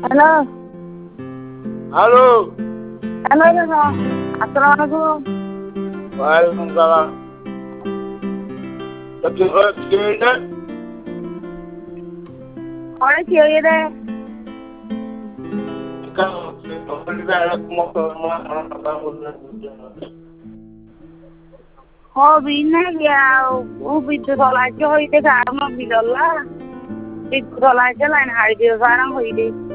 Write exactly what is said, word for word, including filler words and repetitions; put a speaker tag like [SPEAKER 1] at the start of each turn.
[SPEAKER 1] Hello
[SPEAKER 2] hello
[SPEAKER 1] hello अस्सलाम वालेकुम।
[SPEAKER 2] वालेकुम सलाम। सबसे बड़ा
[SPEAKER 1] Ahora sí oye de hobby na ya u bidu sola ke hoide garam bidolla bidu sola ke line hari de garam hoide